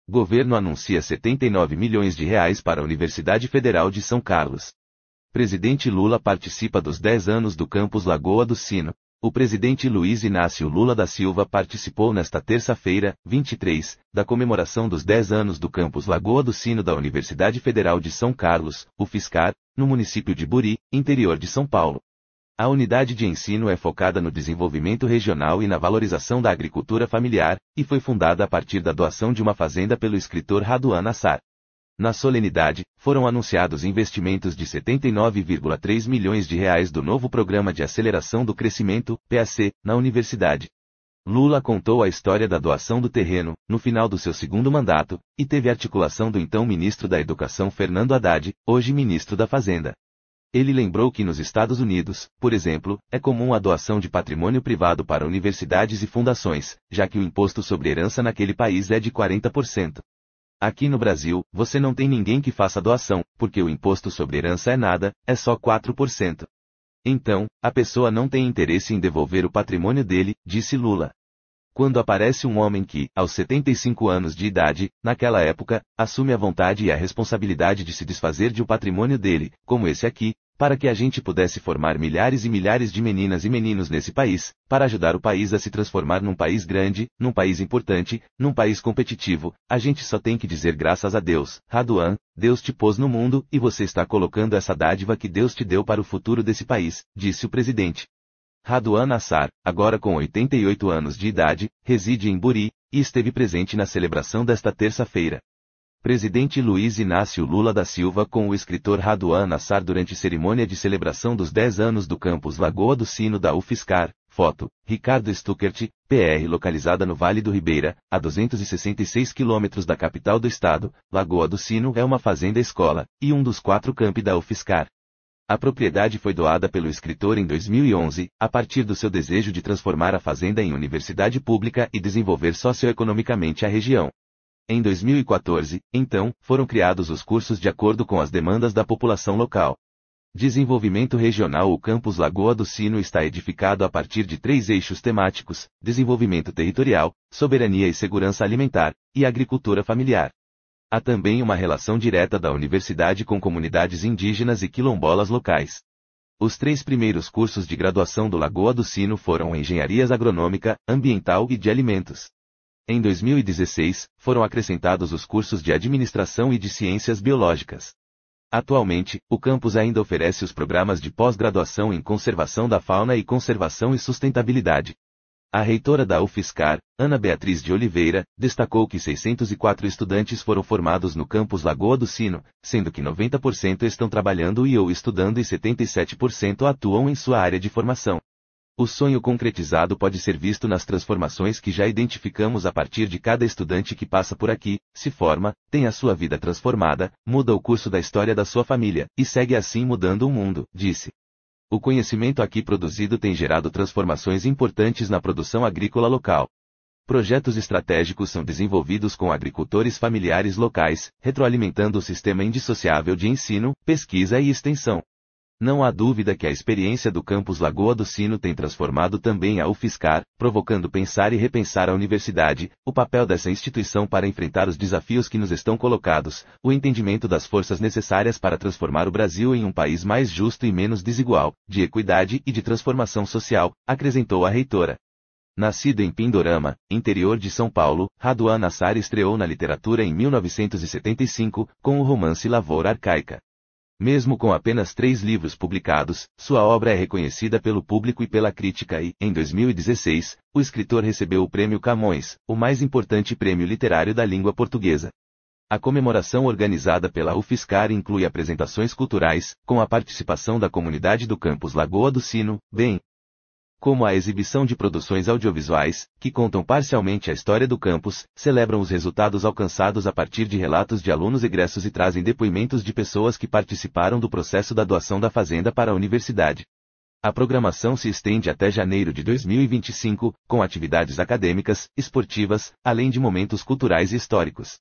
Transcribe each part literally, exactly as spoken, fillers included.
Governo anuncia setenta e nove milhões de reais para a Universidade Federal de São Carlos. Presidente Lula participa dos dez anos do campus Lagoa do Sino. O presidente Luiz Inácio Lula da Silva participou nesta terça-feira, vinte e três, da comemoração dos dez anos do campus Lagoa do Sino da Universidade Federal de São Carlos, UFSCar, no município de Buri, interior de São Paulo. A unidade de ensino é focada no desenvolvimento regional e na valorização da agricultura familiar, e foi fundada a partir da doação de uma fazenda pelo escritor Raduan Nassar. Na solenidade, foram anunciados investimentos de setenta e nove vírgula três milhões de reais do novo Programa de Aceleração do Crescimento, P A C, na universidade. Lula contou a história da doação do terreno, no final do seu segundo mandato, e teve articulação do então ministro da Educação Fernando Haddad, hoje ministro da Fazenda. Ele lembrou que nos Estados Unidos, por exemplo, é comum a doação de patrimônio privado para universidades e fundações, já que o imposto sobre herança naquele país é de quarenta por cento. Aqui no Brasil, você não tem ninguém que faça doação, porque o imposto sobre herança é nada, é só quatro por cento. Então, a pessoa não tem interesse em devolver o patrimônio dele, disse Lula. Quando aparece um homem que, aos setenta e cinco anos de idade, naquela época, assume a vontade e a responsabilidade de se desfazer de um patrimônio dele, como esse aqui, para que a gente pudesse formar milhares e milhares de meninas e meninos nesse país, para ajudar o país a se transformar num país grande, num país importante, num país competitivo, a gente só tem que dizer graças a Deus. Raduan, Deus te pôs no mundo, e você está colocando essa dádiva que Deus te deu para o futuro desse país, disse o presidente. Raduan Nassar, agora com oitenta e oito anos de idade, reside em Buri, e esteve presente na celebração desta terça-feira. Presidente Luiz Inácio Lula da Silva com o escritor Raduan Nassar durante cerimônia de celebração dos dez anos do campus Lagoa do Sino da UFSCar. Foto, Ricardo Stuckert, P R localizada no Vale do Ribeira, a duzentos e sessenta e seis quilômetros da capital do estado. Lagoa do Sino é uma fazenda-escola, e um dos quatro campi da UFSCar. A propriedade foi doada pelo escritor em dois mil e onze, a partir do seu desejo de transformar a fazenda em universidade pública e desenvolver socioeconomicamente a região. Em dois mil e quatorze, então, foram criados os cursos de acordo com as demandas da população local. Desenvolvimento regional. O campus Lagoa do Sino está edificado a partir de três eixos temáticos: desenvolvimento territorial, soberania e segurança alimentar, e agricultura familiar. Há também uma relação direta da universidade com comunidades indígenas e quilombolas locais. Os três primeiros cursos de graduação do Lagoa do Sino foram Engenharias Agronômica, Ambiental e de Alimentos. Em dois mil e dezesseis, foram acrescentados os cursos de Administração e de Ciências Biológicas. Atualmente, o campus ainda oferece os programas de pós-graduação em Conservação da Fauna e Conservação e Sustentabilidade. A reitora da UFSCar, Ana Beatriz de Oliveira, destacou que seiscentos e quatro estudantes foram formados no campus Lagoa do Sino, sendo que noventa por cento estão trabalhando e ou estudando e setenta e sete por cento atuam em sua área de formação. O sonho concretizado pode ser visto nas transformações que já identificamos a partir de cada estudante que passa por aqui, se forma, tem a sua vida transformada, muda o curso da história da sua família, e segue assim mudando o mundo, disse. O conhecimento aqui produzido tem gerado transformações importantes na produção agrícola local. Projetos estratégicos são desenvolvidos com agricultores familiares locais, retroalimentando o sistema indissociável de ensino, pesquisa e extensão. Não há dúvida que a experiência do campus Lagoa do Sino tem transformado também a UFSCar, provocando pensar e repensar a universidade, o papel dessa instituição para enfrentar os desafios que nos estão colocados, o entendimento das forças necessárias para transformar o Brasil em um país mais justo e menos desigual, de equidade e de transformação social, acrescentou a reitora. Nascido em Pindorama, interior de São Paulo, Raduan Nassar estreou na literatura em mil novecentos e setenta e cinco, com o romance Lavoura Arcaica. Mesmo com apenas três livros publicados, sua obra é reconhecida pelo público e pela crítica e, em dois mil e dezesseis, o escritor recebeu o Prêmio Camões, o mais importante prêmio literário da língua portuguesa. A comemoração organizada pela UFSCar inclui apresentações culturais, com a participação da comunidade do campus Lagoa do Sino, bem como a exibição de produções audiovisuais, que contam parcialmente a história do campus, celebram os resultados alcançados a partir de relatos de alunos egressos e trazem depoimentos de pessoas que participaram do processo da doação da fazenda para a universidade. A programação se estende até janeiro de dois mil e vinte e cinco, com atividades acadêmicas, esportivas, além de momentos culturais e históricos.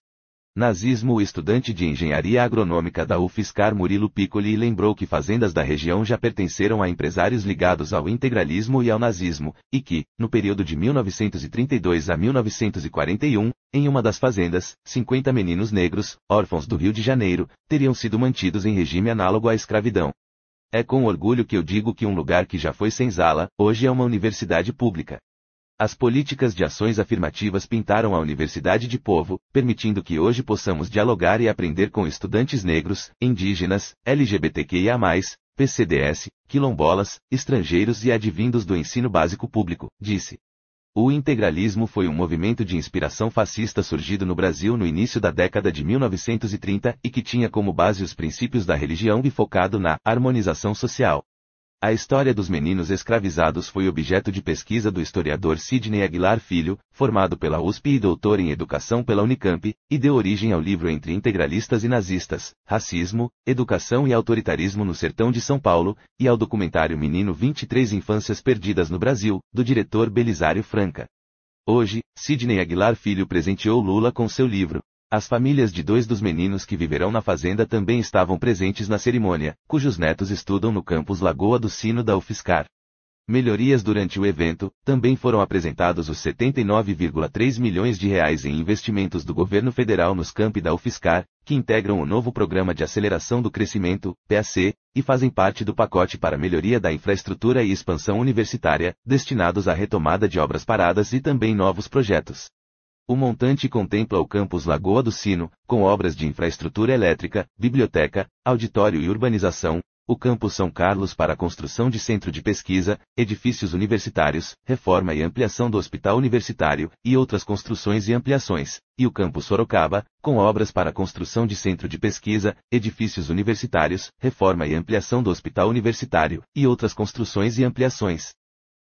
Nazismo. O estudante de engenharia agronômica da UFSCar Murilo Piccoli lembrou que fazendas da região já pertenceram a empresários ligados ao integralismo e ao nazismo, e que, no período de mil novecentos e trinta e dois a mil novecentos e quarenta e um, em uma das fazendas, cinquenta meninos negros, órfãos do Rio de Janeiro, teriam sido mantidos em regime análogo à escravidão. É com orgulho que eu digo que um lugar que já foi senzala, hoje é uma universidade pública. As políticas de ações afirmativas pintaram a universidade de povo, permitindo que hoje possamos dialogar e aprender com estudantes negros, indígenas, L G B T Q I A mais, P C D S, quilombolas, estrangeiros e advindos do ensino básico público, disse. O integralismo foi um movimento de inspiração fascista surgido no Brasil no início da década de mil novecentos e trinta e que tinha como base os princípios da religião e focado na harmonização social. A história dos meninos escravizados foi objeto de pesquisa do historiador Sidney Aguilar Filho, formado pela U S P e doutor em educação pela Unicamp, e deu origem ao livro Entre Integralistas e Nazistas, Racismo, Educação e Autoritarismo no Sertão de São Paulo, e ao documentário Menino vinte e três Infâncias Perdidas no Brasil, do diretor Belisário Franca. Hoje, Sidney Aguilar Filho presenteou Lula com seu livro. As famílias de dois dos meninos que viverão na fazenda também estavam presentes na cerimônia, cujos netos estudam no campus Lagoa do Sino da UFSCar. Melhorias. Durante o evento, também foram apresentados os setenta e nove vírgula três milhões de reais em investimentos do governo federal nos campi da UFSCar, que integram o novo Programa de Aceleração do Crescimento, P A C, e fazem parte do pacote para melhoria da infraestrutura e expansão universitária, destinados à retomada de obras paradas e também novos projetos. O montante contempla o campus Lagoa do Sino, com obras de infraestrutura elétrica, biblioteca, auditório e urbanização, o campus São Carlos para a construção de centro de pesquisa, edifícios universitários, reforma e ampliação do hospital universitário, e outras construções e ampliações, e o campus Sorocaba, com obras para a construção de centro de pesquisa, edifícios universitários, reforma e ampliação do hospital universitário, e outras construções e ampliações.